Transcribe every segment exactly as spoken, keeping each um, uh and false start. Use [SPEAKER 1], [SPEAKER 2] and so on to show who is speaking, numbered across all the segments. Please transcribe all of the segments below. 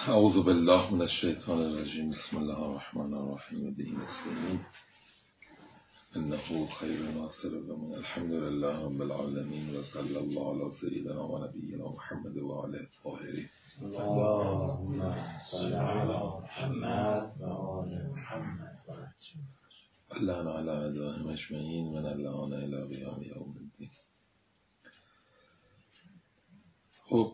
[SPEAKER 1] اعوذ بالله من الشیطان الرجیم. بسم الله الرحمن الرحیم. به نستعین انه خیر ناصر و من الحمد لله رب العالمین و صلی الله علی سیدنا و نبینا محمد و آله الطاهرین.
[SPEAKER 2] اللهم صل علی محمد و آل محمد
[SPEAKER 1] اللعن علی اعدائهم اجمعین من اللعان الی قیام یوم الدین. خب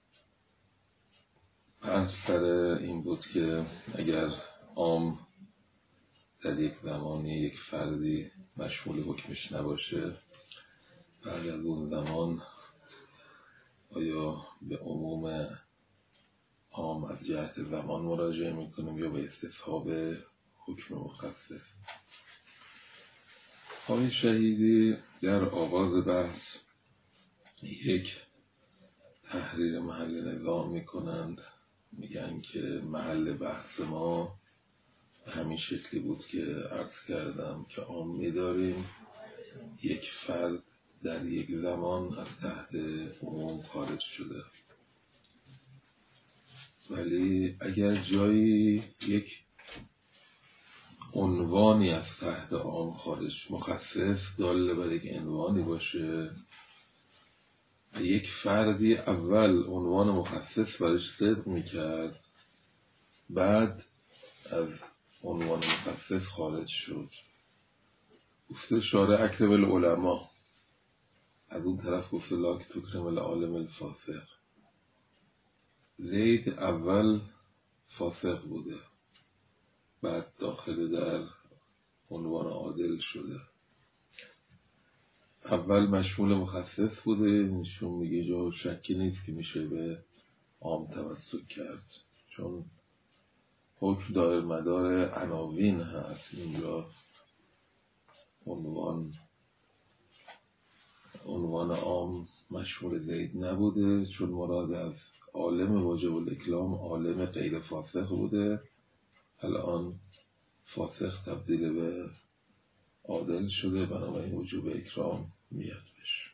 [SPEAKER 1] بحث سر این بود که اگر عام در یک زمانی یک فردی مشمول حکمش نباشه، بعد از اون زمان آیا به عموم عام از جهت زمان مراجعه میکنیم یا به استصحاب حکم مخصص؟ آقای شهیدی در آغاز بحث یک تحریر محل نظام میکنند، میگن که محل بحث ما به همین شکلی بود که عرض کردم که عام می‌داریم یک فرد در یک زمان از تحت عموم خارج شده، ولی اگر جایی یک عنوانی از تحت عام خارج مخصص داله بر یک عنوانی باشه و یک فردی اول عنوان مخصص برش صدق میکرد، بعد از عنوان مخصص خارج شد، گفته شارع اکرم العلماء، از اون طرف گفته لاک تکرم العالم الفاسق. زید اول فاسق بوده، بعد داخل در عنوان عادل شده. اول مشمول مخصص بوده، نشون میگه جا شکی نیست که میشه به عام توسط کرد، چون حکم دایر مدار عناوین هست. اینجا عنوان عنوان عام مشمول زید نبوده، چون مراد از عالم واجب الاکرام عالم غیر فاسق بوده. الان فاسق تبدیل به عادل شده، بنابراین وجوب اکرام میاد بشه.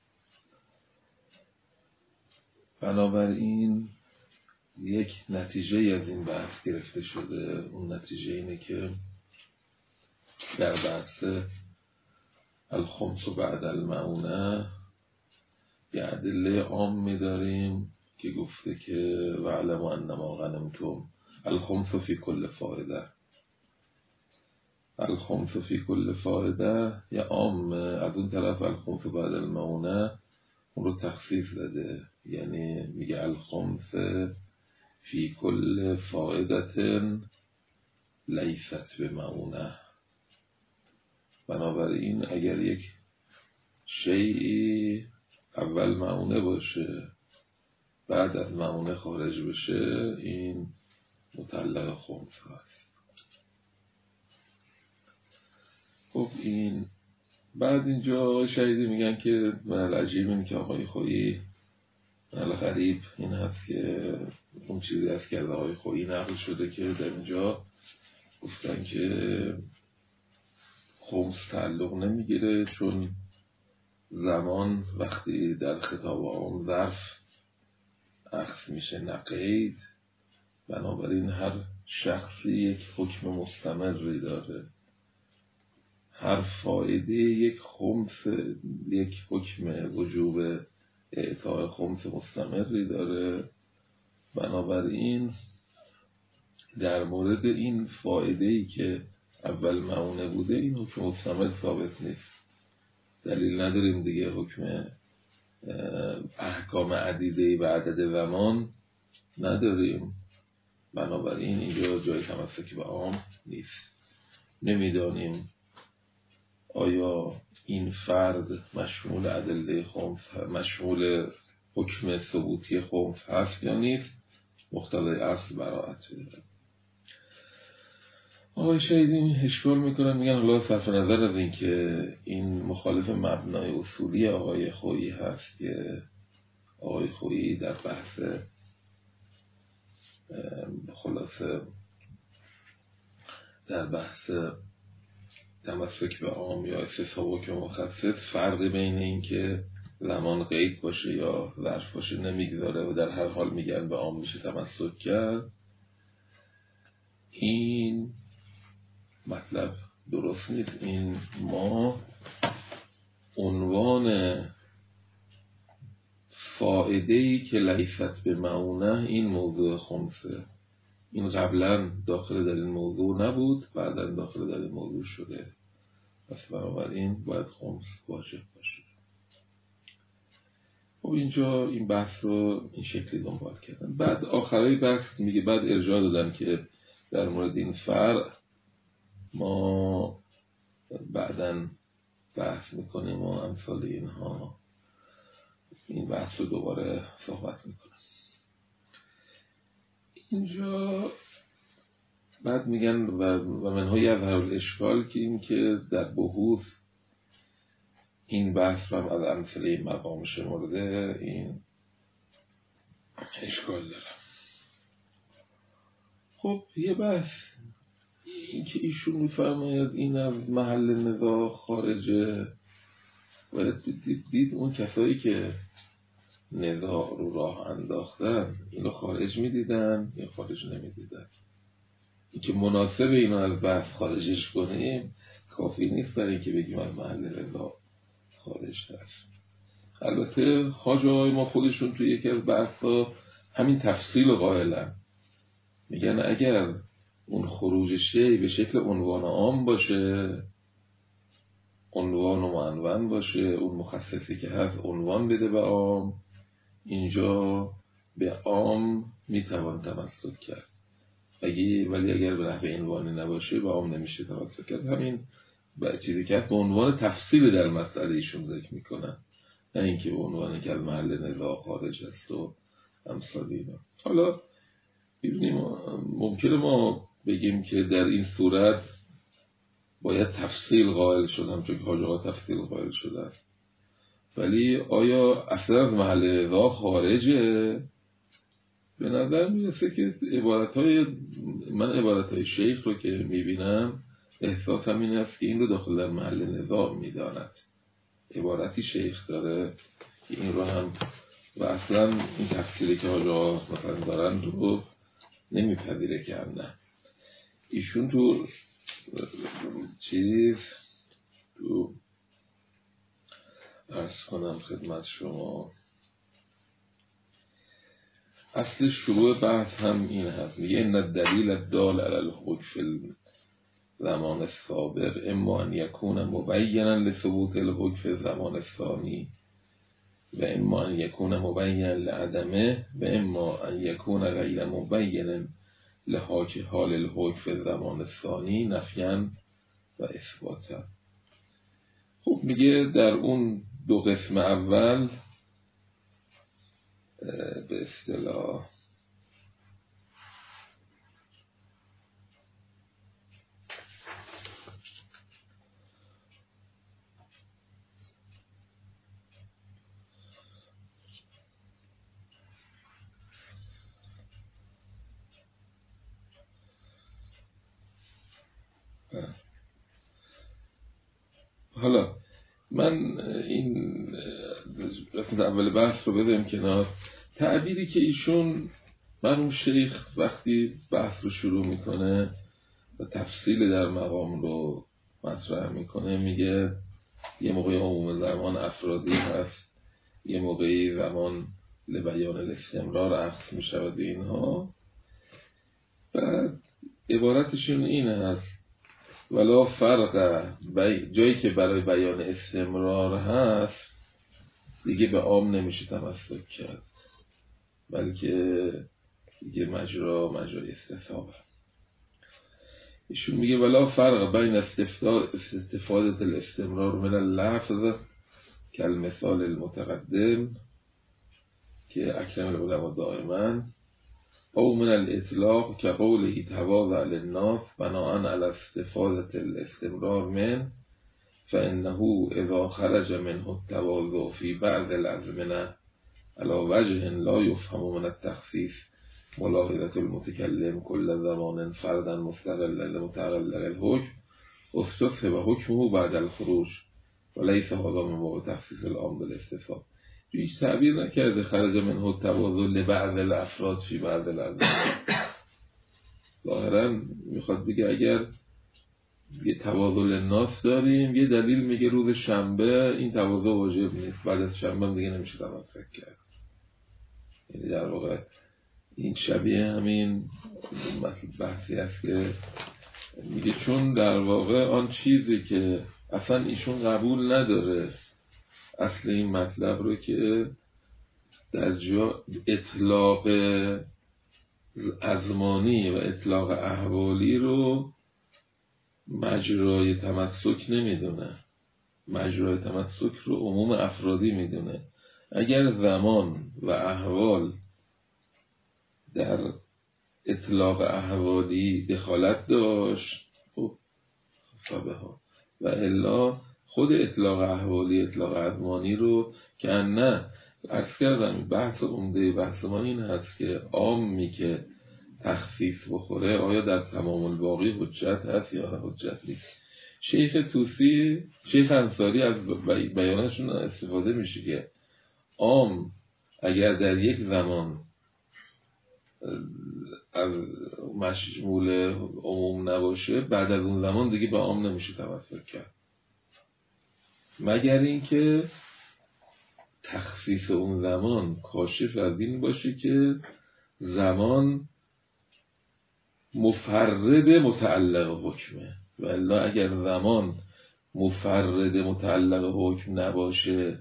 [SPEAKER 1] بنابراین یک نتیجه از این بحث گرفته شده. اون نتیجه اینه که در بحث الخمس بعد المعونه یه ادله عام می‌داریم که گفته که وعلموا انما غنمتم الخمس فی کل فائده. الخمس فی کل فائده یا عام، از اون طرف الخمس بعد المعونه اون رو تخصیص داده، یعنی میگه الخمس فی کل فائدت لیست به معونه. بنابراین اگر یک شیئی اول معونه باشه بعد از معونه خارج بشه، این مطلق خمس هست. خب این بعد اینجا شهیدی میگن که من العجیب این که آقای خویی، من الغریب این هست که اون چیزی هست که از آقای خویی نقل شده که در اینجا گفتن که خمس تعلق نمیگیره، چون زمان وقتی در خطاب عام ظرف اخذ میشه نقید، بنابراین هر شخصی یک حکم مستمری داره، هر فایده یک خمس یک حکم وجوب اعطاء خمس مستمری داره. بنابراین در مورد این فایده‌ای که اول معونه بوده این حکم مستمر ثابت نیست، دلیل نداریم دیگه حکم احکام عدیده به عدد زمان نداریم. بنابراین اینجا جای تمسک به عام نیست. نمیدانیم آیا این فرد مشمول ادله خمس، مشمول حکم ثبوتی خمس هست یا نیست، مقتضای اصل براءت داره. آقای شهیدی اشکال میکنن، میگن الله صرف نظر از این که این مخالف مبنای اصولی آقای خویی هست که آقای خویی در بحث خلاصه در بحث تمسک به عام یا استصحاب حکم مخصص فرق بین این که زمان قید باشه یا ظرف باشه نمیگذاره و در هر حال میگن به عام میشه تمسک کرد، این مطلب درست نیست. این ما عنوان فائده‌ای که لیست به معونه این موضوع خمسه، این قبلا داخل در این موضوع نبود، بعدا داخل در این موضوع شده، پس بنابراین باید خمس واجب باشه. خب اینجا این بحث رو این شکلی دنبال کردن. بعد آخرای بحث میگه بعد ارجاع دادن که در مورد این فرع ما بعداً بحث میکنیم و امثال اینها، این بحث رو دوباره صحبت میکنم. اینجا بعد میگن و, و منهای از هر الاشکال که این که در بحوث این بحث رو هم از امثله مقام شمرده، این اشکال داره. خب یه بحث این که ایشون میفرماید این از محل نزاع خارجه، باید دید, دید اون کسایی که نزاع رو راه انداختن اینو خارج میدیدن یا خارج نمیدیدن. این که مناسب اینو از بحث خارجش کنیم کافی نیست برای اینکه بگیم از محل نزاع خارج هست. البته خواجه های ما خودشون توی یکی از بحثا همین تفصیل قائلن، میگن اگر اون خروج شیء به شکل عنوان عام باشه، عنوان و معنون باشه، اون مخصصی که هست عنوان بده به عام، اینجا به عام میتوان تمسک کرد. اگه ولی اگر به نحو عنوانی نباشه به عام نمیشه تمسک کرد. همین به چیزی که به عنوان تفصیل در مسئله ایشون ذکر میکنن، نه اینکه به عنوان که از محل نزاع خارج است و امثال اینا. حالا ببینیم ممکنه ما بگیم که در این صورت باید تفصیل قائل شدن چون که حاجه تفصیل قائل شدن، ولی آیا اصلا از محل نزاع خارجه؟ به نظر میرسه که عبارتهای من عبارتهای شیخ رو که میبینم احساسم این است که این رو داخل در محل نزاع میداند. عبارتی شیخ داره که این رو هم و اصلا این تفسیری که حاجه مثلا دارن رو نمیپذیره که هم نه. ایشون تو چیز تو عرض کنم خدمت شما اصل شروع بحث هم این هست، میگه ان الدلیل الدال علی الحکم فی الزمان السابق اما ان یکون مبینا لثبوت الحکم فی الزمان الثانی و اما ان یکون مبینا لعدمه و اما ان یکون غیر مبینا لحاک حال الحکم فی الزمان الثانی نفیاً و اثباتا. خب میگه در اون دو قسم اول به اصطلاح حالا من این قسمت اول بحث رو بذاریم کنار. تعبیری که ایشون مرحوم شیخ وقتی بحث رو شروع میکنه و تفصیل در مقام رو مطرح میکنه، میگه یه موقعی عموم زمان افرادی هست، یه موقعی زمان لبیان الاستمرار عکس میشود به اینها. بعد عبارتشون این هست ولا فرق بی... جایی که برای بیان استمرار هست دیگه به عام نمیشه تمسک کرد، بلکه دیگه مجرا مجرای استفاده. ایشون میگه ولا فرق بین استفاده الاستمرار من اللفظ که المثال المتقدم که اکرم العلماء دائما او من الاطلاق که قوله تواضع للناس بناء على استفاده الاستمرار من فانه اذا خرج منه التواضع في بعض الازمنه على وجه لا يفهم من التخصيص ملاحظة المتكلم كل زمان فردا مستقلا لمتعلق الحكم استصحب حكمه بعد الخروج ولیس هذا من باب تخصیص العام بالاستثناء. هیچ تعبیر نکرده خرج منه التواضع لبعض الافراد فی بعض الازمان. ظاهرا میخواد بگه اگر یه تواضع للناس داریم، یه دلیل میگه روز شنبه این تواضع واجب نیست، بعد از شنبه دیگه نمیشه تمسک کرد. یعنی در واقع این شبیه همین بحثی است که میگه چون در واقع آن چیزی که اصلا ایشون قبول نداره اصل این مطلب رو که در جا اطلاق ازمانی و اطلاق احوالی رو مجرای تمسک نمیدونه، مجرای تمسک رو عموم افرادی میدونه. اگر زمان و احوال در اطلاق احوالی دخالت داشت خب صابه ها و الا خود اطلاق احوالی اطلاق ازمانی رو که نه عرض کردم بحث عمده بحث ما این هست که عامی که تخصیص بخوره آیا در تمام الباقی حجت هست یا حجت نیست. شیخ توسی شیخ انصاری از بیانشون استفاده میشه که عام اگر در یک زمان از مشمول عموم نباشه بعد از اون زمان دیگه به عام نمیشه تمسک کرد، مگر اینکه تخصیص اون زمان کاشف از این باشه که زمان مفرد متعلق حکمه. ولی اگر زمان مفرد متعلق حکم نباشه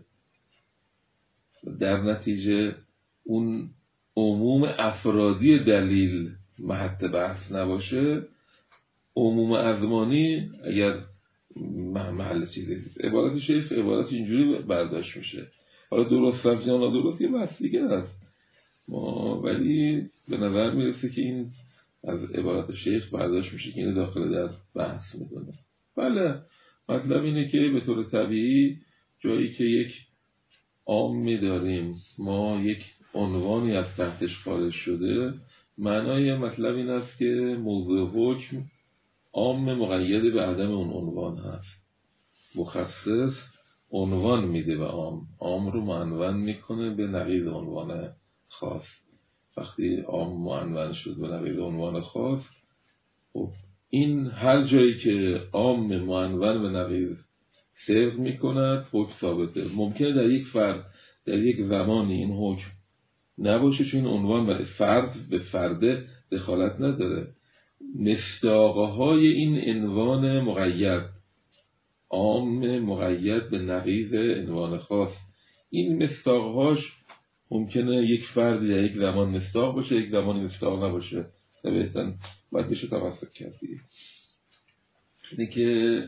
[SPEAKER 1] در نتیجه اون عموم افرادی دلیل محط بحث نباشه، عموم ازمانی اگر محل چیزی عبارت شیخ عبارت اینجوری برداشت میشه. حالا درست رفت یا نادرست یه بحث دیگه هست ما، ولی به نظر میرسه که این از عبارت شیخ برداشت میشه که این داخل در بحث میدونه. بله مطلب اینه که به طور طبیعی جایی که یک عام میداریم ما یک عنوانی از تحتش خارج شده، معنای مطلب این است که موضوع حکم عام مقید به عدم اون عنوان هست. مخصص عنوان میده به عام، عام رو معنون میکنه به نقیض عنوان خاص. وقتی عام معنون شد به نقیض عنوان خاص، خب این هر جایی که عام معنون به نقیض صدق میکند حکم ثابته. ممکنه در یک فرد در یک زمانی این حکم نباشه چون عنوان برای فرد به فرد دخالت نداره. مصداقهای این عنوان مقید عام مقید به نقیض عنوان خاص، این مصداقهاش ممکنه یک فردی در یک زمان مصداق باشه یک زمانی مصداق نباشه، طبیعتاً باید بشه تمسک کردی. اینه که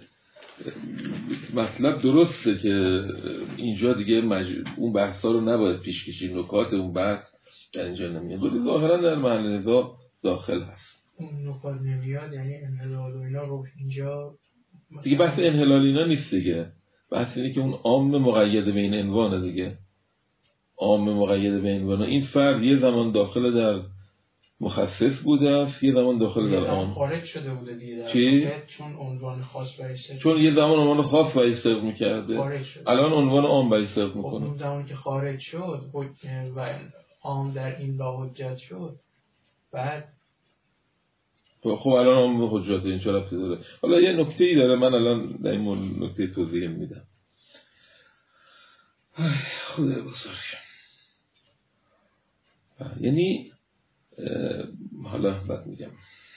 [SPEAKER 1] مطلب درسته که اینجا دیگه مج... اون بحثا رو نباید پیش کشید، نکات اون بحث در اینجا نمیاد، ولی ظاهرا در محل نزاع داخل هست.
[SPEAKER 3] اون نکات نمیاد یعنی انحلال و اینا رو اینجا
[SPEAKER 1] دیگه بحث انحلال اینا نیست دیگه، بحث اینه که اون عام مقید به این عنوانه دیگه، عام مقید به این عنوانه. این فرد یه زمان داخل در مخصص بوده است یه زمان داخل در عام
[SPEAKER 3] خارج شده بوده دیگه.
[SPEAKER 1] چی؟
[SPEAKER 3] چون عنوان خاص برای صدق،
[SPEAKER 1] چون یه زمان عنوان خاص برای صدق میکرده الان عنوان عام برای صدق میکنه.
[SPEAKER 3] اون زمان که خارج شد و عام در این لا حجت شد بعد
[SPEAKER 1] خب الان عام حجت این چه ربطی داره؟ حالا یه نکته ای داره من الان در این نکته توضیح میدم. خدای بزرگ. یعنی حالا بعد میگم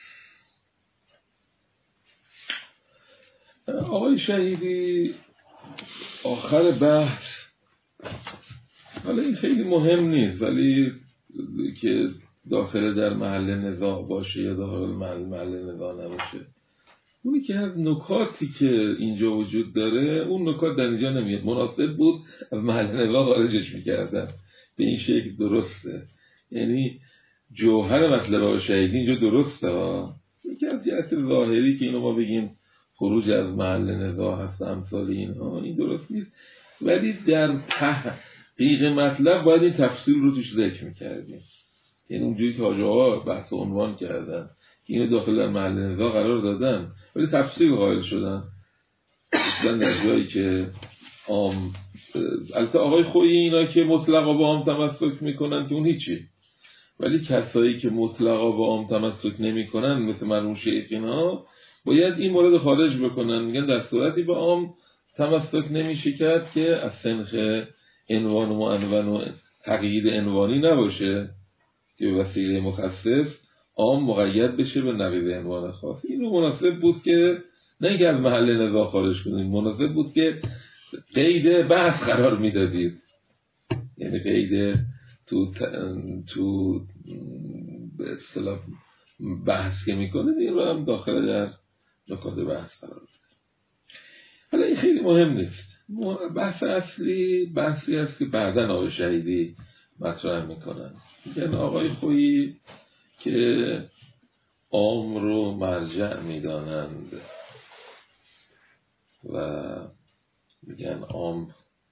[SPEAKER 1] آقای شهیدی آخر بحث، حالا این خیلی مهم نیست ولی که داخل در محل نزاع باشه یا داخل محل, محل نزاع نباشه، اونی که از نکاتی که اینجا وجود داره اون نکات در اینجا نمیاد، مناسب بود از محل نزاع خارجش میکردن. به این شکل درسته، یعنی جوهر مطلب آقای شهیدی اینجا درسته ها. یکی از جهت ظاهری که اینو ما بگیم خروج از محل نزاع هست امثال اینها، این درست نیست، ولی در تحقیق مطلب باید این تفصیل رو توش ذکر میکردیم. یعنی اونجوری که حاجه ها بحث عنوان کردن که اینو داخل در محل نزاع قرار دادن ولی تفصیل قائل شدن، اصلا در جایی که عام. البته آقای خویی اینا که مطلقا با عام تمسک میکنن که اون هیچی، ولی کسایی که مطلقا با عام تمسک نمیکنن مثل مرحوم شیخ اینا باید این مورد خارج بکنن. میگن در صورتی با عام تمسک نمیشه کرد که از سنخ عنوان و معنون و تقیید عنوانی نباشه که به وسیله مخصص عام مقید بشه به نقیض عنوان خاص. اینو مناسب بود که نه که از محل نزاع خارج کنید، مناسب بود که قید بحث قرار میدادید. یعنی قید تو تو به اصطلاح بحث که میکنید این رو هم داخل در نکات بحث قرار بدید. حالا این خیلی مهم نیست. بحث اصلی بحثی است که بعداً آقای شهیدی مطرح میکنن. میگن آقای خویی که عام رو مرجع میدانند و میگن عام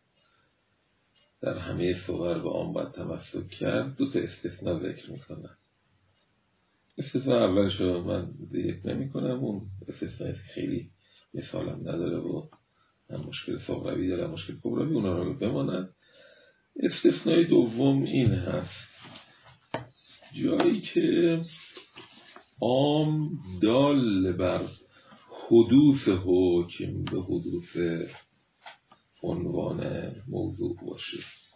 [SPEAKER 1] در همه صور به عام باید تمسک کرد. دو تا استثناء ذکر میکنن. استثناء اولش رو من ذکر نمی کنم، اون استثناء خیلی مثالم نداره و هم مشکل صغروی داره هم مشکل کبروی، اونا رو بمانند. استثناء دوم این هست جایی که عام دال بر حدوث حکم به حدوث عنوان موضوع باشه،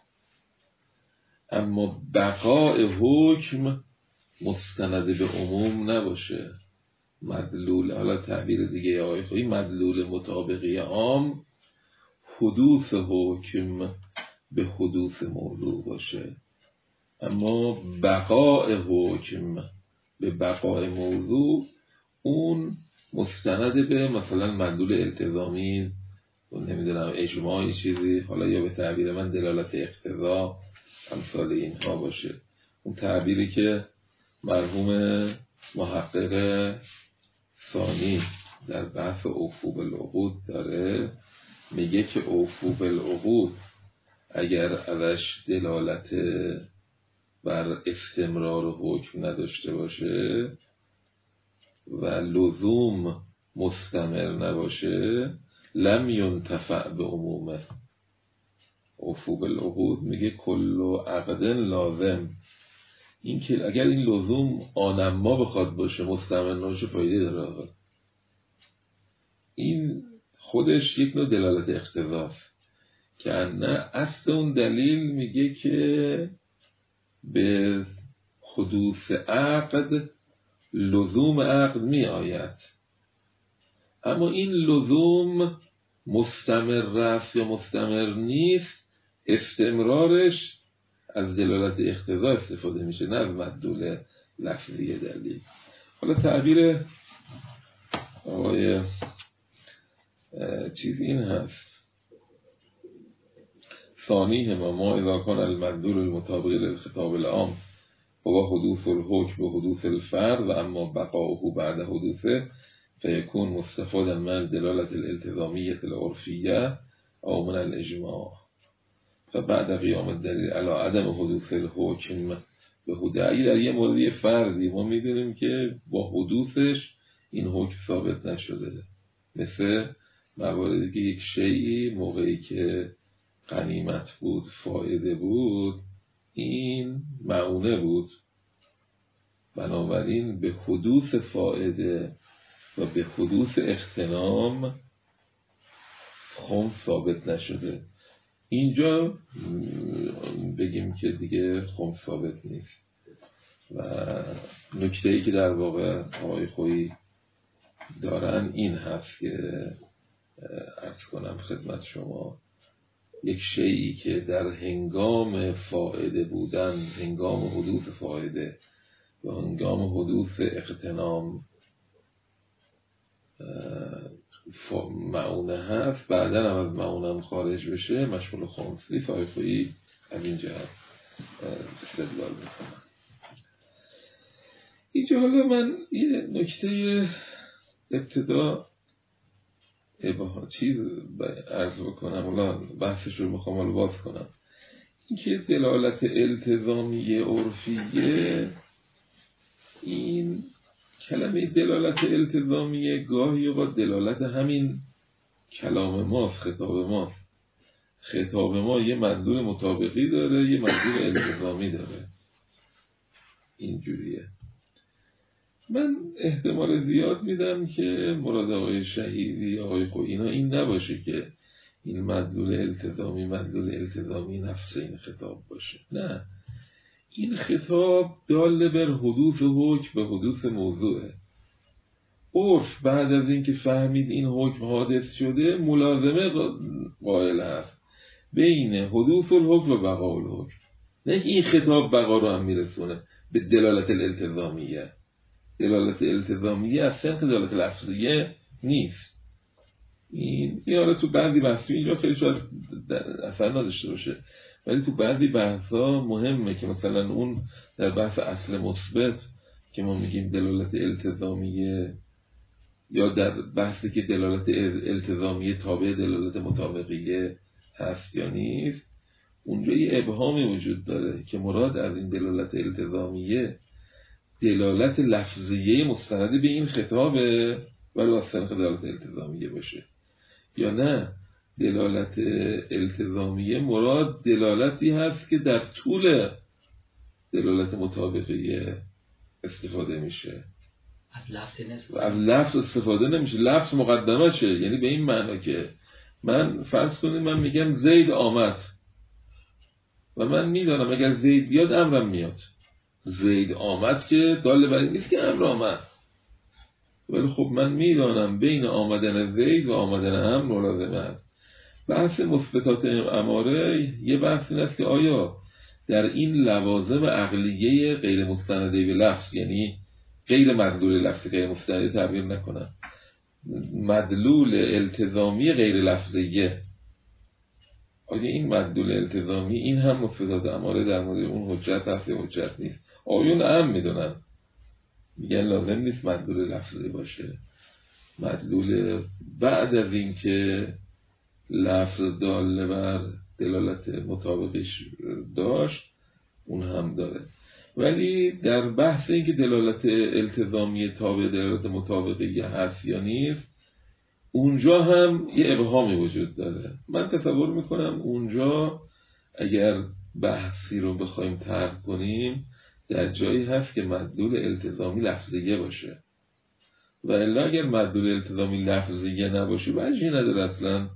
[SPEAKER 1] اما بقای حکم مستند به عموم نباشه. مدلول، حالا تعبیر دیگه آقای خویی، مدلول مطابقی عام حدوث حکم به حدوث موضوع باشه، اما بقای حکم به بقای موضوع اون مستند به مثلا مدلول التزامی و نمیدونم اجماعی چیزی، حالا یا به تعبیر من دلالت اقتضا امثال اینها باشه. اون تعبیری که مرحوم محقق ثانی در بحث اوفو بالعقود داره، میگه که اوفو بالعقود اگر ازش دلالت بر استمرار حکم نداشته باشه و لزوم مستمر نباشه لم ینتفع به عمومه. اوفو بالعقود میگه کل عقد لازم، این که اگر این لزوم آنما بخواد باشه مستمر نباشه فایده داره. این خودش یک نوع دلالت اقتضاست که نه اصل اون دلیل میگه که به حدوث عقد لزوم عقد می آید، اما این لزوم مستمر رفت یا مستمر نیست، استمرارش از دلالت اقتضا استفاده میشه نه از مدلول لفظی دلیل. حالا تعبیر آقای چیز این هست ثانی ما ما اذا کان المدلول المطابق للخطاب العام و حدوث الحکم به حدوث الفرد و اما بقاؤه بعد حدوثه فیکون مستفادا من دلالت الالتزامیه العرفیه او من الاجماع فبعد قیام الدلیل علی عدم حدوث الحکم به حدوث. در یه موردی فردی ما میدونیم که با حدوثش این حکم ثابت نشده، مثل مواردی که یک شیئی موقعی که غنیمت بود فایده بود این معونه بود، بنابراین به حدوث فایده و به حدوث اغتنام خمس ثابت نشده. اینجا بگیم که دیگه خمس ثابت نیست. و نکته‌ای که در واقع آقای خویی دارن این هست که عرض کنم خدمت شما، یک شیئی که در هنگام فایده بودن، هنگام حدوث فایده و هنگام حدوث اغتنام معونه هست، بعدن هم از معونه هم خارج بشه مشمول خمس نیست. آقای خویی از این جهت استدلال میکنم. اینجا حالا من یه نکته ابتدا چیز عرض بکنم، حالا بحثش رو میخوام حالا باز کنم. این که دلالت التزامی عرفیه، این کلمه دلالت التزامیه گاهی اوقات دلالت همین کلام ماست، خطاب ماست. خطاب ما یه مدلول مطابقی داره، یه مدلول التزامی داره. اینجوریه. من احتمال زیاد میدم که مراد آقای شهیدی، آقای خویی اینا این نباشه که این مدلول التزامی مدلول التزامی نفس این خطاب باشه. نه، این خطاب دال بر حدوث حکم به حدوث موضوعه. عرف بعد از اینکه فهمید این حکم حادث شده ملازمه قائل هست بین حدوث الحکم و بقاء الحکم. نه که این خطاب بقا رو هم میرسونه به دلالت الالتزامیه. دلالت الالتزامیه از سنخ دلالت لفظیه نیست. این یاره تو بعضی بحثی اینجا خیلی شاید اثر نداشته باشه، ولی تو بعضی بحثا مهمه که مثلا اون در بحث اصل مثبت که ما میگیم دلالت التزامیه، یا در بحثی که دلالت التزامیه تابع دلالت مطابقیه هست یا نیست، اونجا یه ابهامی وجود داره که مراد از این دلالت التزامیه دلالت لفظیه مستند به این خطابه ولی از طریق دلالت التزامیه باشه، یا نه دلالت التزامیه مراد دلالتی هست که در طول دلالت مطابقیه استفاده میشه.
[SPEAKER 2] از لفظ نست...
[SPEAKER 1] از لفظ استفاده نمیشه، لفظ مقدمه شه. یعنی به این معنا که من فرض کنید من میگم زید آمد و من میدانم اگر زید بیاد امرم میاد. زید آمد که دال بر این نیست که امر آمد، ولی خب من میدانم بین آمدن زید و آمدن امر ملازمه است. بحث مثبتات اماره یه بحث این است که آیا در این لوازم عقلیه غیر مستنده به لفظ، یعنی غیر مدلول لفظی، غیر مستنده تعبیر نکنم، مدلول التزامی غیر لفظیه، آیا این مدلول التزامی این هم مثبتات اماره در مورد اون حجت هست یا حجت نیست؟ آیون هم میدونن میگن لازم نیست مدلول لفظی باشه، مدلول بعد از این که لفظ داله بر دلالت مطابقش داشت اون هم داره. ولی در بحث این که دلالت التزامی تابع دلالت مطابقی هست یا نیست، اونجا هم یه ابهامی وجود داره. من تصور میکنم اونجا اگر بحثی رو بخوایم طرح کنیم در جایی هست که مدلول التزامی لفظیه باشه، و الا اگر مدلول التزامی لفظیه نباشه وجهی نداره اصلا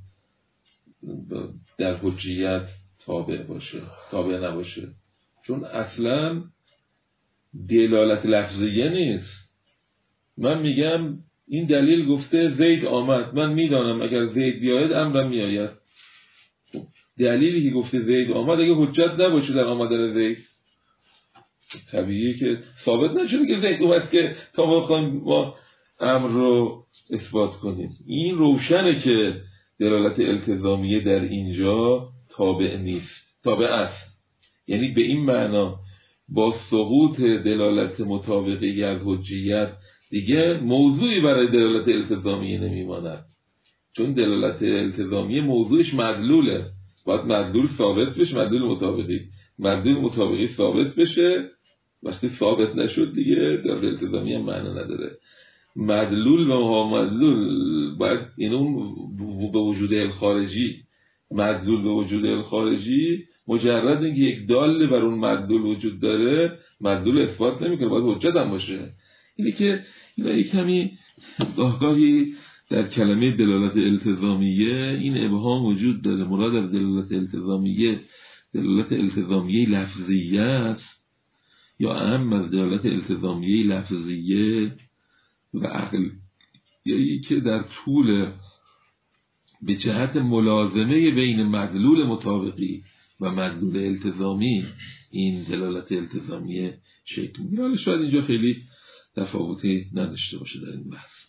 [SPEAKER 1] در حجیت تابع باشه، تابع نباشه، چون اصلا دلالت لفظیه نیست. من میگم این دلیل گفته زید آمد، من میدانم اگر زید بیاید امرم میآید. دلیلی که گفته زید آمد اگه حجت نباشه در آمدن زید، طبیعیه که ثابت نشده که زید اومد که تا ما خواهیم ما امر رو اثبات کنیم. این روشنه که دلالت التزامیه در اینجا تابع نیست، تابع است. یعنی به این معنا با سقوط دلالت مطابقی از حجیت دیگه موضوعی برای دلالت التزامیه نمیماند، چون دلالت التزامیه موضوعش مدلوله، باید مدلول ثابت بشه، مدلول مطابقی مدلول مطابقی ثابت بشه. وقتی ثابت نشد دیگه دلالت التزامیه معنا نداره. مدلول و مدلول باید اینو به وجود الخارجی، مدلول به وجود الخارجی مجرد اینکه یک داله بر اون مدلول وجود داره مدلول اثبات نمیکنه، باید حجت هم باشه. اینی که اینا یک کمی گاهگاهی در کلمه دلالت التزامیه این ابهام وجود داره. مراد از دلالت التزامیه دلالت التزامیه لفظیه است یا اهم از دلالت التزامیه لفظیه و عقل، یعنی که در طول به جهت ملازمه بین مدلول مطابقی و مدلول التزامی این دلالت التزامی شکل میگیره. حالا شاید اینجا خیلی تفاوتی نداشته باشه در این بحث.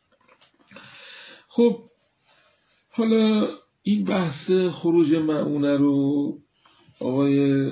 [SPEAKER 1] خب حالا این بحث خروج مؤونه رو آقای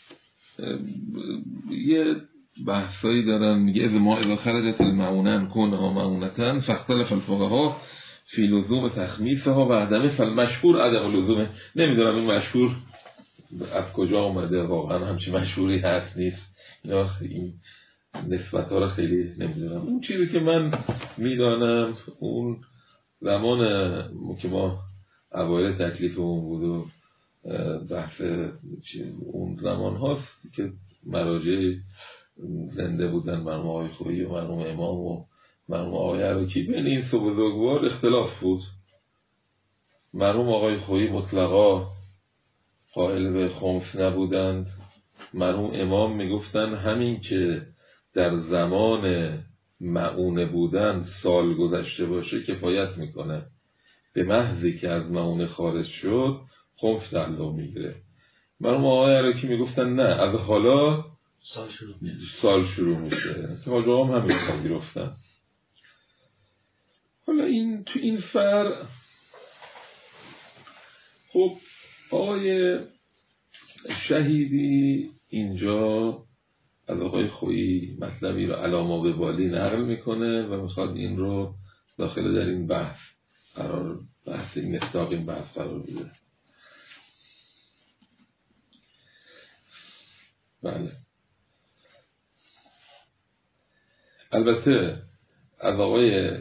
[SPEAKER 1] یه بحثایی دارن، میگه از ما اذا خرجت المعونه کنها معونتن فاختلف الفقهاء فی لزوم تخمیسها و عدم فالمشهور عدم لزوم. نمیدونم این مشهور از کجا اومده، واقعا همچین مشهوری هست نیست، اینا این نسبت ها رو خیلی نمیدونم. اون چیزی که من میدانم اون زمان که ما اوایل تکلیفمون بود و بحث اون زمان هاست که مراجع زنده بودن، مرحوم آقای خویی و مرحوم امام و مرحوم آقای عراقی. بین این سه بزرگوار اختلاف بود. مرحوم آقای خویی مطلقا قائل به خمس نبودند. مرحوم امام میگفتن همین که در زمان مؤونه بودن سال گذشته باشه کفایت میکنه، به محضی که از مؤونه خارج شد خمس تعلق میگیره. مرحوم آقای عراقی میگفتن نه، از حالا
[SPEAKER 2] سال شروع میشه
[SPEAKER 1] سال شروع میشه که حاج آقا هم همین رو گرفتن. حالا این تو این فرع خب آقای شهیدی اینجا از آقای خویی مطلبی رو علی ما ببالی نقل میکنه و میخواد این رو داخل در این بحث قرار بحث این مصداق این بحث قرار بده. بله البته از آقای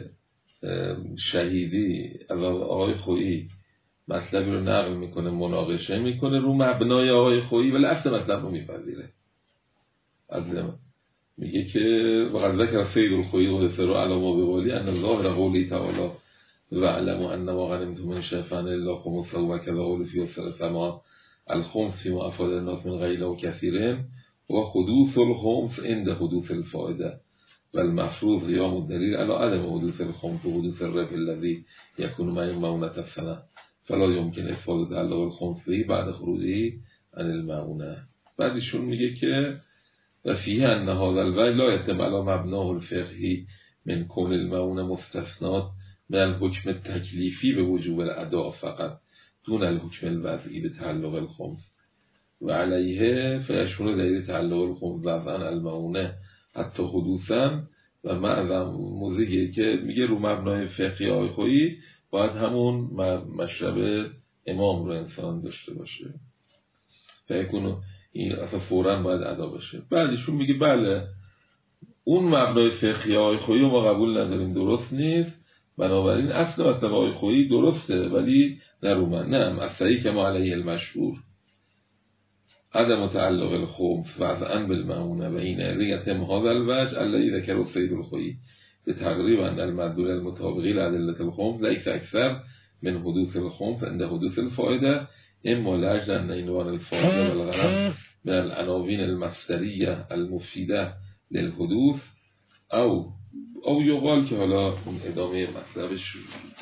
[SPEAKER 1] شهیدی از آقای خویی مطلبی رو نقل میکنه، مناقشه میکنه رو مبنای آقای خویی ولی اصل مطلب رو میپذیره. از میگه که وقد ذکر سید الخویی و ذکر علما بوالی ان ظاهر قولی تعالی و علموا ان ما غنمتم من شیء فان الا خمسه و كذا قول فی السماء الخمس فيما افاد الناس من غیل و كثير و حدوث الخمس عند حدوث الفائده والمفروض قيام الدليل على عدم حدوث الخمس و حدوث الربح الذي يكون مع مؤونة السنة فلا يمكن اثبات تعلق الخمس بعد خروجه عن المؤونة. بعدشون میگه که و فیه ان هذا الوجه لا يتم على مبناه الفقهي من كون المؤونة مستثنات من الحكم التكليفي به وجوب الاداء فقط دون الحكم الوضعي به تعلق الخمس و علیه فیشمل دلیل تعلق الخمس وضعا المؤونة حتی حدوثا و معظم موزیگه که میگه رو مبنای فقهی آقای خویی باید همون مشرب امام رو انسان داشته باشه، فکر کنو این اصلا فوراً باید ادا باشه. بعدشون میگه بله اون مبنای فقهی آقای خویی رو ما قبول نداریم، درست نیست، بنابراین اصل مطلب آقای خویی درسته ولی نه رو من نه اصلی که ما علیه المشهور عدم تعلق الخمس وضعا بالمؤونة و این یتم هذا الوجه الذي ذكره السيد الخویی به تقریبا ان المدلول المطابقی لادله الخمس ليس اکثر من حدوث الخمس عند حدوث الفائده اما لاجل ان عنوان الفائده والغرض من العناوین المصدریه المفیده للحدوث او او یقال که حالا اون ادامه مطلبش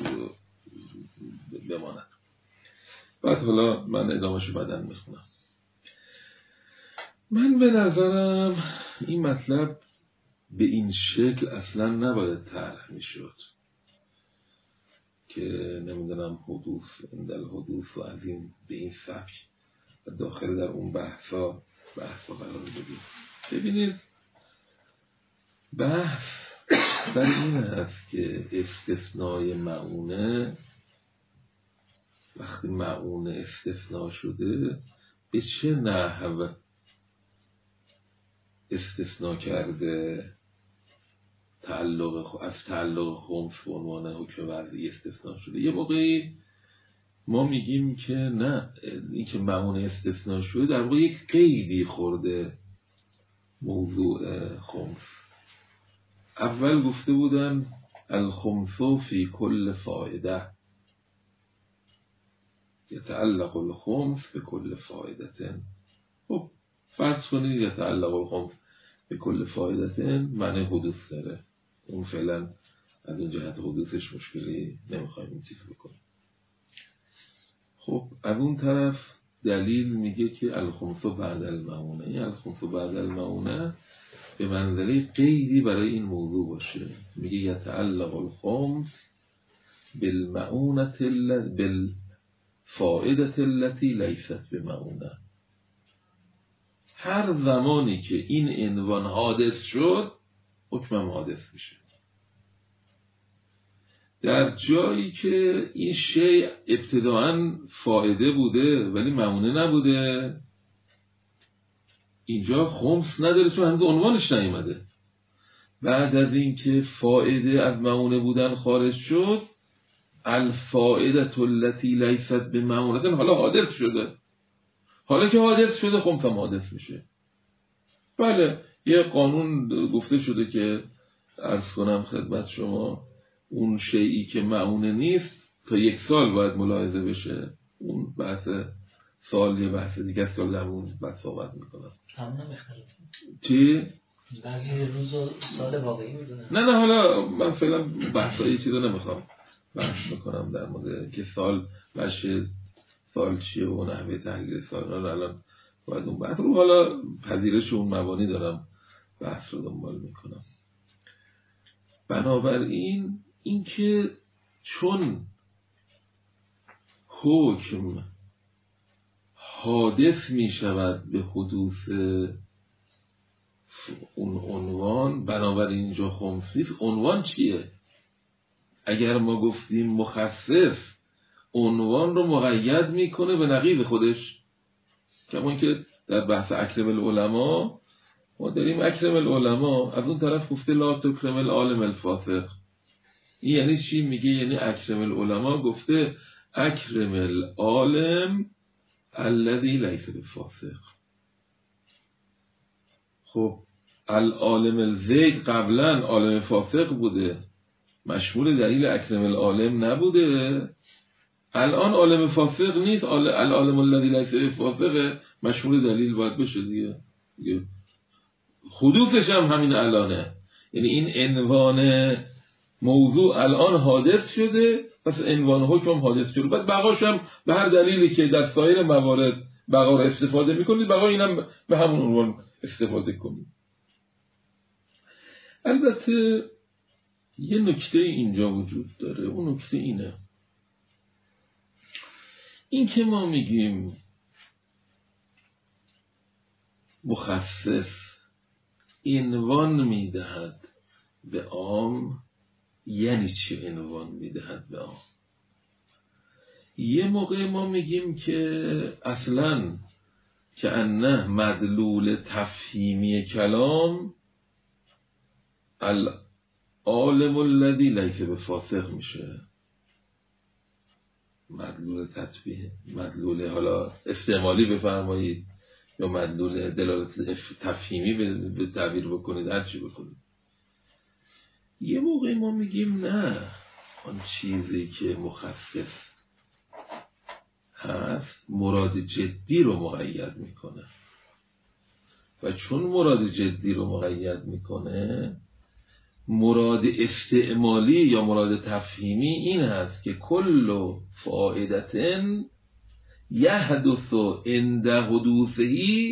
[SPEAKER 1] بماند. بعد حالا من ادامهشو بعداً میخونم. من به نظرم این مطلب به این شکل اصلا نباید طرح میشد که نمیدونم حدوث اندل حدوث و از این به این سبک و داخل در اون بحثا بحثا قرار بدیم. ببینید بحث سر این است که استثنای مؤونه وقتی مؤونه استثناء شده به چه نحو استثناء کرده، تعلق از تعلق خمس به عنوان حکم وضعی استثناء شده. یه موقعی ما میگیم که نه، این که مؤونه استثناء شده در واقع یک قیدی خورده موضوع خمس. اول گفته بودن الخمس فی کل فائده یتعلق الخمس به کل فائدتن. خب فرض کنید یتعلق الخمس به کل فائدتن معنی حدوث داره، اون فعلا از اون جهت حدوثش مشکلی نمیخوایم این چیز بکنیم. خب از اون طرف دلیل میگه که الخمس بعد المؤونه، این الخمس بعد المؤونه به منزله قیدی برای این موضوع باشه. میگه یتعلق الخمس بالمؤونه بالفائده التي لیست بمؤونه. هر زمانی که این عنوان حادث شد حکمم حادث میشه. در جایی که این شی ابتداعاً فائده بوده ولی مؤونه نبوده، اینجا خمس نداره چون هنوز عنوانش نیومده. بعد از این که فائده از مؤونه بودن خارج شد، الفائده التي لیست بمؤونه حالا حادث شده، حالا که حادث شده خمس هم حادث میشه. بله یه قانون گفته شده که عرض کنم خدمت شما، اون شیئی که معونه نیست تا یک سال باید ملاحظه بشه. اون بحث سال یه بحث دیگه است که در اون بعد صحبت میکنم.
[SPEAKER 2] همون نمیخواد
[SPEAKER 1] چی؟
[SPEAKER 2] بعضی روز و سال واقعی میدونن.
[SPEAKER 1] نه نه حالا من فعلا بحثایی چیزا نمیخوام بحث بکنم در مورد که سال باشه، سال چیه و نحوه تحلیل سال رو الان باید اون بحث رو حالا پذیرش اون مبانی دارم بحث رو دنبال میکنم. بنابراین این که چون حکم حادث می شود به حدوث اون عنوان، بنابراین اینجا خمس نیست. عنوان چیه؟ اگر ما گفتیم مخصص، عنوان رو مقید میکنه به نقیض خودش. کما که در بحث اکرم العلماء ما داریم اکرم العلماء، از اون طرف گفته لا تکرم العالم الفاسق. این یعنی چی؟ میگه یعنی اکرم العلماء گفته اکرم العالم الذی لیس بفاسق. خب العالم الزید قبلا عالم فاسق بوده، مشمول دلیل اکرم العالم نبوده. الان عالم فاسق نیست، العالم الذی لیس بفاسق مشمول دلیل باید بشه دیگه. دیگه حدوثش هم همین الانه، یعنی این عنوان موضوع الان حادث شده، پس عنوان حکم حادث شده، بعد بقاش هم به هر دلیلی که در سایر موارد بقا رو استفاده میکنید، بقا اینم به همون عنوان استفاده کنید. البته یه نکته اینجا وجود داره، اون نکته اینه، این که ما میگیم مخصص عنوان میدهد به عام، یعنی چه عنوان میدهد به عام؟ یه موقع ما میگیم که اصلاً که انه مدلول تفهیمی کلام العالم الذی لیس بفاسق میشه. مدلول تطبیق، مدلول حالا استعمالی بفرمایید یا مدلول دلالت تفهیمی به تعبیر بکنید، هر چی بکنید. یه موقع ما میگیم نه، آن چیزی که مخصص هست مراد جدی رو مقید میکنه، و چون مراد جدی رو مقید میکنه، مراد استعمالی یا مراد تفهیمی این هست که کل فائدتن یحدث عند حدوثهی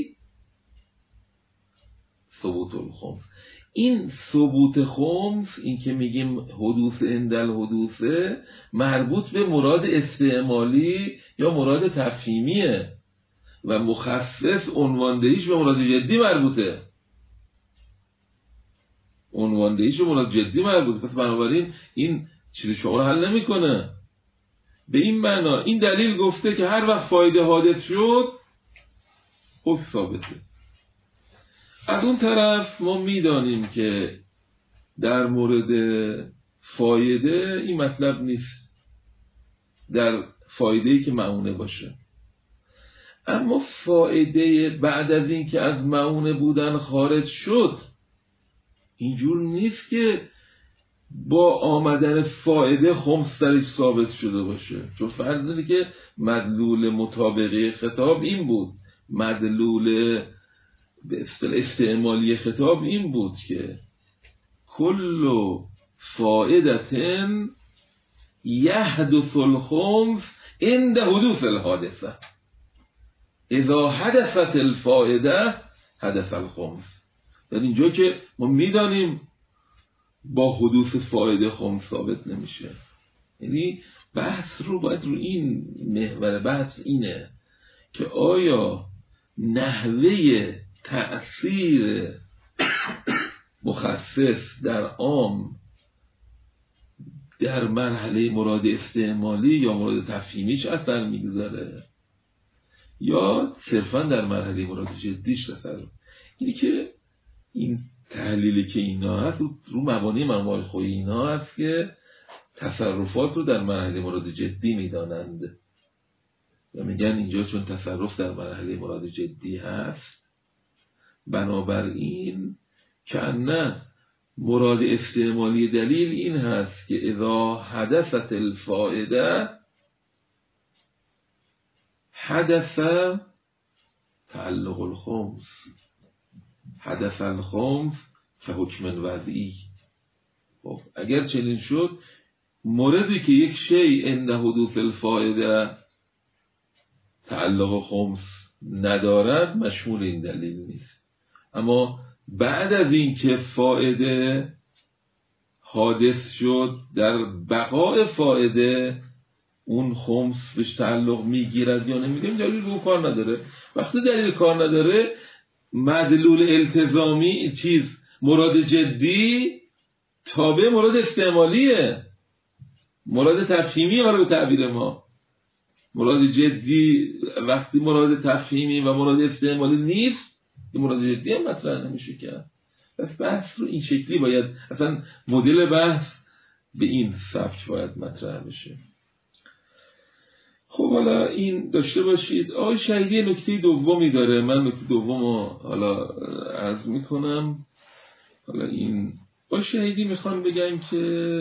[SPEAKER 1] ثبوت الخمس. این ثبوت خمس، این که میگیم حدوث عند الحدوثه، مربوط به مراد استعمالی یا مراد تفهیمیه، و مخصص عنواندهیش به مراد جدی مربوطه. عنواندهیش به مراد جدی مربوطه. پس بنابراین این چیز شما رو حل نمیکنه. به این معنا این دلیل گفته که هر وقت فایده حادث شد حکم ثابته. از اون طرف ما میدانیم که در مورد فایده این مطلب نیست، در فایده‌ای که معونه باشه. اما فایده بعد از این که از معونه بودن خارج شد، اینجور نیست که با آمدن فایده خمس درش ثابت شده باشه. چون فرض اینه که مدلول مطابقه خطاب این بود، مدلول به اصطلاح استعمالی خطاب این بود که کل فائدتن یحدث الخمس عند حدوث الحادثه، اذا حدثت الفائده حدث الخمس. در اینجا که ما میدانیم با حدوث فائده خمس ثابت نمیشه، یعنی بحث رو باید رو این محور بحث اینه که آیا نحوه تأثیر مخصص در عام در مرحله مراد استعمالی یا مراد تفهیمیش اثر میگذاره یا صرفا در مرحله مراد جدیش اثر. اینی که این تحلیلی که اینا هست رو مبانی مرموهای خویی اینا هست که تصرفات رو در مرحله مراد جدی میدانند و میگن اینجا چون تصرف در مرحله مراد جدی هست، بنابراین که نه مراد استعمالی دلیل این هست که اذا حدثت الفائده حدث تعلق الخمس، حدث الخمس که حکم وضعی. خب اگر چنین شد، موردی که یک شی عند حدوث الفائده تعلق خمس ندارد مشمول این دلیل نیست. اما بعد از این که فائده حادث شد، در بقای فائده اون خمس بهش تعلق میگیرد یا نمیگیرد، دلیل رو کار نداره. وقتی دلیل کار نداره، مدلول التزامی چیز مراد جدی تابع مراد استعمالیه، مراد تفهیمی حالا به تعبیر ما. مراد جدی وقتی مراد تفهیمی و مراد استعمالی نیست، این مراد جدی هم مطرح نمیشه کرد. پس بحث رو این شکلی باید، اصلا مدل بحث به این سبک باید مطرح بشه. خب حالا این داشته باشید. آقای شهیدی نکته دومی داره، من نکته دوم رو حالا عرض میکنم. حالا این آقای شهیدی میخوان بگن که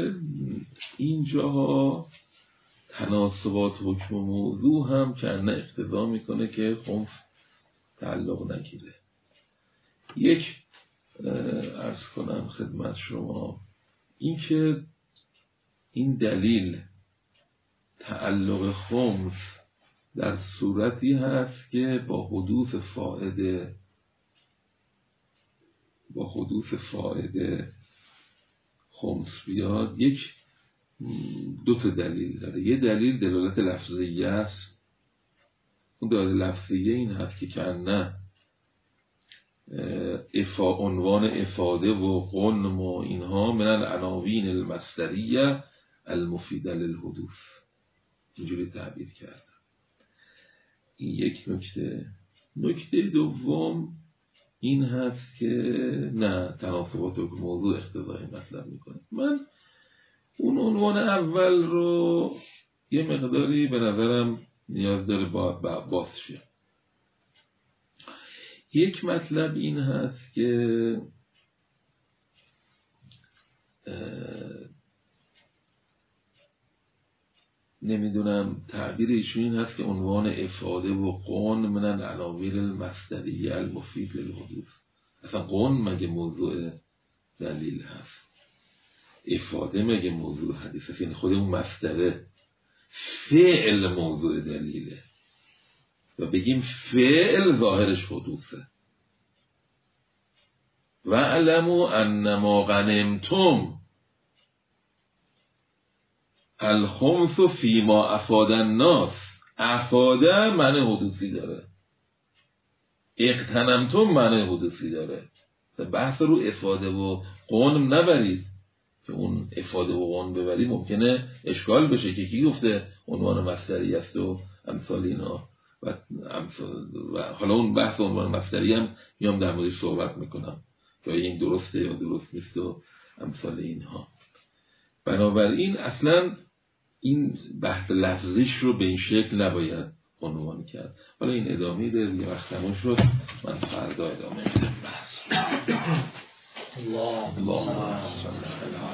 [SPEAKER 1] اینجاها تناسبات حکم و موضوع هم که نه اقتضا میکنه که خمس تعلق نگیره. یک عرض کنم خدمت شما، این که این دلیل تعلق خمس در صورتی هست که با حدوث فائده با حدوث فائده خمس بیاد، یک دو تا دلیل داره. یه دلیل دلالت لفظیه است. اون دلالت لفظیه این هست که کنه افا عنوان افاده و قنم و اینها من العناوین المصدریه المفیده للحدوث، اینجوری تعبیر کردم. این یک نکته. نکته دوم این هست که نه تناسبات حکم موضوع اقتضای مطلب میکنه. من اون عنوان اول رو یه مقداری به نظرم نیاز داره با باز شه. یک مطلب این هست که نمیدونم تعبیر ایشون این هست که عنوان افاده و قون من العناوین المصدریه المفید للحدوث. اصلا قون مگه موضوع دلیل هست؟ افاده مگه موضوع حدیث هست؟ یعنی خود اون مصدره فعل موضوع دلیله و بگیم فعل ظاهرش حدوثه. و علموا انما غنمتم الخمس فیما افاد الناس. افاده معنی حدوثی داره، اقتنمتم معنی حدوثی داره. بحث رو افاده و قنم نبرید که اون افاده و قنم ببرید ممکنه اشکال بشه که کی گفته عنوان مصدری است و امثال اینا. و, و حالا اون بحث عنوان مصدری هم میام در موردش صحبت میکنم که این درسته یا درست نیست و امثال اینها. بنابراین اصلا این بحث لفظیش رو به این شکل نباید عنوان کرد. حالا این ادامه ده دیگه وقت تموم شد، من فردا ادامه میدم بحث. الله الله